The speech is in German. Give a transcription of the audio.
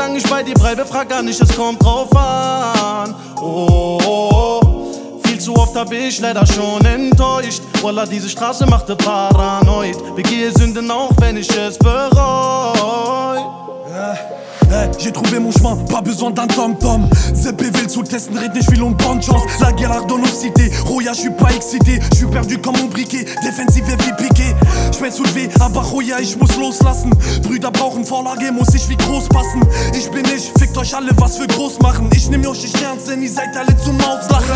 Solange ich bei dir bleibe, frag gar nicht, es kommt drauf an. Oh, oh, oh. Viel zu oft hab ich leider schon enttäuscht. Wallah, diese Straße machte paranoid. Begehe Sünden auch, wenn ich es bereue. J'ai trouvé mon chemin, pas besoin d'un tom-tom. ZPV le sous-test, red nicht viel und bonne chance. La guerre dans nos cités, Roya, j'suis pas excité. J'suis perdu comme mon briquet, defensive wie piqué. J'mets soulevé, aber Roya, ich muss loslassen. Brüder brauchen Vorlage, muss ich wie groß passen. Ich bin ich, fickt euch alle, was für groß machen. Ich nehm euch nicht ernst, denn ihr seid alle zum Auslachen.